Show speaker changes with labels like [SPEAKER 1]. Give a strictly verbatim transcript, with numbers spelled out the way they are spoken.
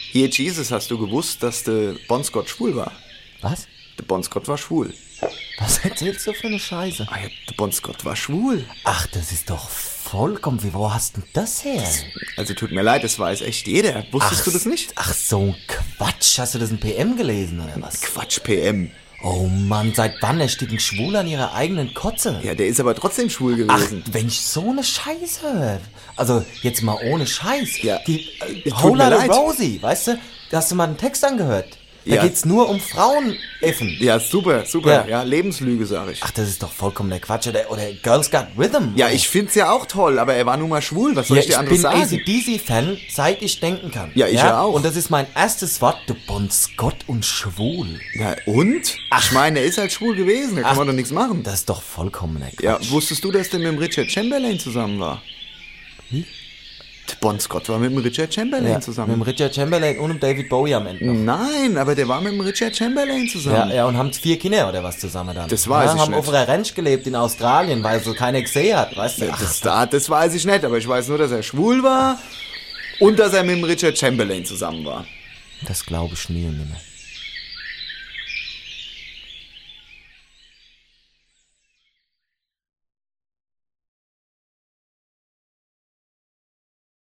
[SPEAKER 1] Hier, Jesus, hast du gewusst, dass der Bon Scott schwul war?
[SPEAKER 2] Was?
[SPEAKER 1] Der Bon Scott war schwul.
[SPEAKER 2] Was erzählst du für eine Scheiße?
[SPEAKER 1] Ah ja, der Bon Scott war schwul.
[SPEAKER 2] Ach, das ist doch vollkommen... Wie, wo hast denn das her?
[SPEAKER 1] Also tut mir leid, das weiß echt jeder. Wusstest
[SPEAKER 2] ach,
[SPEAKER 1] du das nicht?
[SPEAKER 2] Ach, so ein Quatsch. Hast du das in P M gelesen, oder was?
[SPEAKER 1] Quatsch, P M.
[SPEAKER 2] Oh Mann, seit wann ersticken Schwule an ihrer eigenen Kotze?
[SPEAKER 1] Ja, der ist aber trotzdem schwul
[SPEAKER 2] Ach,
[SPEAKER 1] gewesen.
[SPEAKER 2] wenn ich so eine Scheiße höre. Also, jetzt mal ohne Scheiß.
[SPEAKER 1] Ja,
[SPEAKER 2] Die
[SPEAKER 1] äh, tut
[SPEAKER 2] Hola
[SPEAKER 1] mir
[SPEAKER 2] the
[SPEAKER 1] leid.
[SPEAKER 2] Rosie, weißt du? Da hast du mal einen Text angehört. Da
[SPEAKER 1] Ja.
[SPEAKER 2] geht's nur um Frauen-Effen.
[SPEAKER 1] Ja, super, super.
[SPEAKER 2] Ja.
[SPEAKER 1] Ja, Lebenslüge, sag ich.
[SPEAKER 2] Ach, das ist doch vollkommen der Quatsch. Oder, oder Girls Got Rhythm.
[SPEAKER 1] Ja, ich find's ja auch toll, aber er war nun mal schwul. Was soll
[SPEAKER 2] Ja,
[SPEAKER 1] ich dir
[SPEAKER 2] ich
[SPEAKER 1] anderes
[SPEAKER 2] bin
[SPEAKER 1] sagen?
[SPEAKER 2] A C D C-Fan, seit ich denken kann.
[SPEAKER 1] Ja, ich ja auch.
[SPEAKER 2] Und das ist mein erstes Wort, du Bon Scott und schwul.
[SPEAKER 1] Ja, und? Ach. Ich meine, er ist halt schwul gewesen, da kann
[SPEAKER 2] Ach,
[SPEAKER 1] man doch nichts machen.
[SPEAKER 2] Das ist doch vollkommen der
[SPEAKER 1] Ja,
[SPEAKER 2] Quatsch.
[SPEAKER 1] wusstest du, dass der mit dem Richard Chamberlain zusammen war?
[SPEAKER 2] Wie?
[SPEAKER 1] Der Bon Scott war mit dem Richard Chamberlain
[SPEAKER 2] Ja,
[SPEAKER 1] zusammen.
[SPEAKER 2] mit dem Richard Chamberlain und dem David Bowie am Ende noch.
[SPEAKER 1] Nein, aber der war mit dem Richard Chamberlain
[SPEAKER 2] Ja,
[SPEAKER 1] zusammen.
[SPEAKER 2] ja, und haben vier Kinder oder was zusammen dann.
[SPEAKER 1] Das weiß
[SPEAKER 2] ja,
[SPEAKER 1] ich
[SPEAKER 2] haben
[SPEAKER 1] nicht.
[SPEAKER 2] auf einer Ranch gelebt in Australien, weil so keiner gesehen hat, weißt du?
[SPEAKER 1] Ja,
[SPEAKER 2] Ach,
[SPEAKER 1] das, da, das weiß ich nicht, aber ich weiß nur, dass er schwul war und dass er mit dem Richard Chamberlain zusammen war.
[SPEAKER 2] das glaube ich nie und nimmer.